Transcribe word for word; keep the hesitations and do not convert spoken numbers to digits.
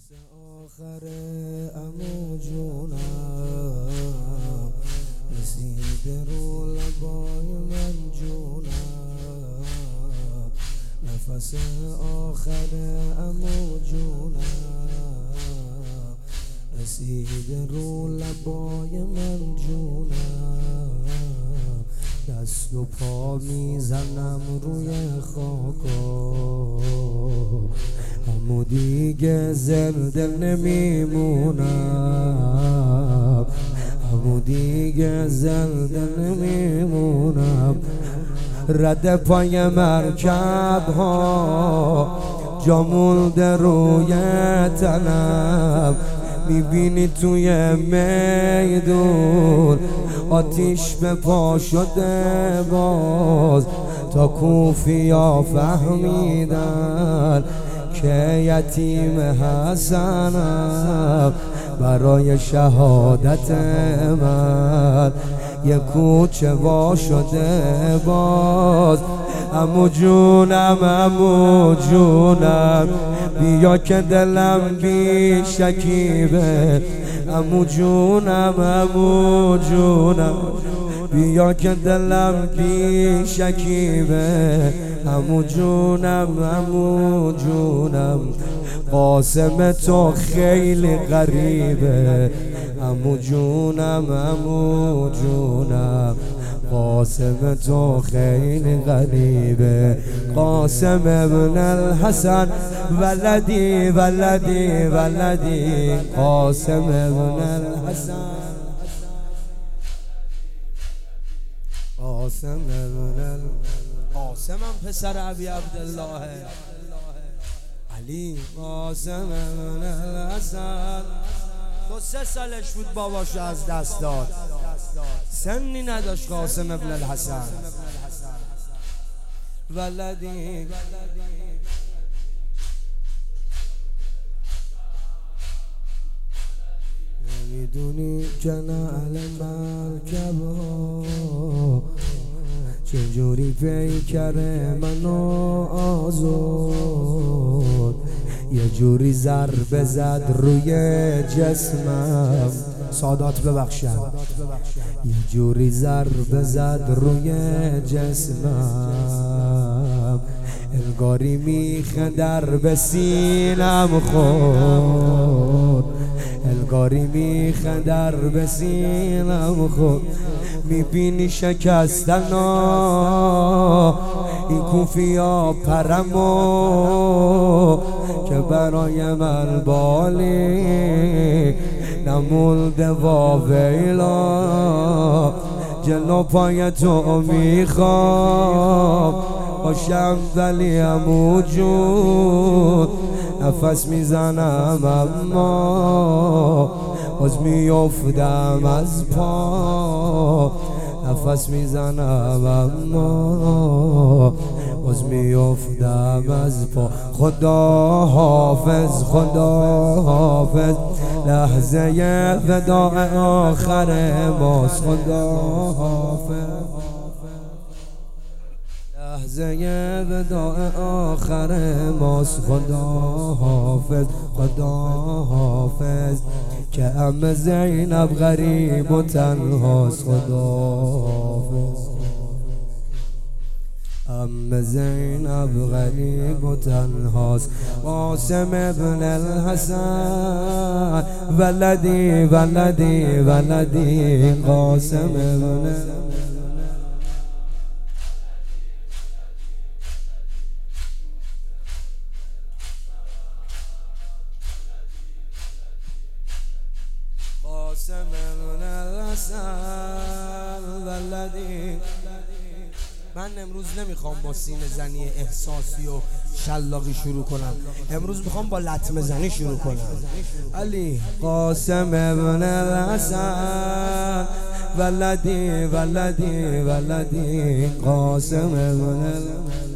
آخر عمو جونم رسید رو لبای من جونم، نفس آخر عمو جونم رسید رو لبای من جونم، دست و پا میزنم روی خاکا، همو دیگه زنده نمیمونم، همو دیگه زنده نمیمونم. رد پای مرکب ها جا مونده روی تنم، میبینی توی میدون آتیش به پا شده باز، تا کوفیا فهمیدن که یتیم حسنم، برای شهادت من یه کوچه وا شده باز. عمو جونم عمو جونم بیا که دلم بی شکیبه، عمو جونم عمو جونم بیا که دلم بی شکیبه، عمو جونم عمو جونم قاسم تو خیلی غریبه، عمو جونم عمو جونم قاسم تو خیلی غریبه. قاسم ابن الحسن ولدی ولدی ولدی، قاسم ابن الحسن قاسم ابن الحسن، قاسم هم پسر ابی عبدالله علی. قاسم ابن الحسن دو سه سالش بود باباشو از دست داد، سنی نداشت قاسم ابن الحسن. ولدی نمیدونی که نعل مرکب ها چجوری پیکره منو آزاد، یه جوری ضربه زد روی جسمم، سادات ببخشم، یه جوری ضربه زد روی جسمم، انگاری میخه در به سینم خورد، انگاری میخه در به سینم خورد. میبینی شکستنا این کوفیا پرمو که برای من بالی نمونده واویلا، جلو پای تو میخوام باشم ولی عمو جون نفس میزنم اما باز میافتم از پا، نفس میزنم اما باز میافتم از پا. خدا حافظ خدا حافظ لحظه وداع آخر ماست، خدا حافظ لحظه وداع آخر ماست، خدا حافظ خدا حافظ که عم زینب غریب و تنهاست، خدا حافظ عم زینب غریب و تنهاست. قاسم ابن الحسن ولدی ولدی ولدی، قاسم ابن قاسم ابن الحسن ولدی. من امروز نمیخوام با سینه زنی احساسی و شلاقی شروع کنم، امروز میخوام با لطمه زنی شروع کنم. علی قاسم ابن الحسن ولدی ولدی ولدی، قاسم ابن الحسن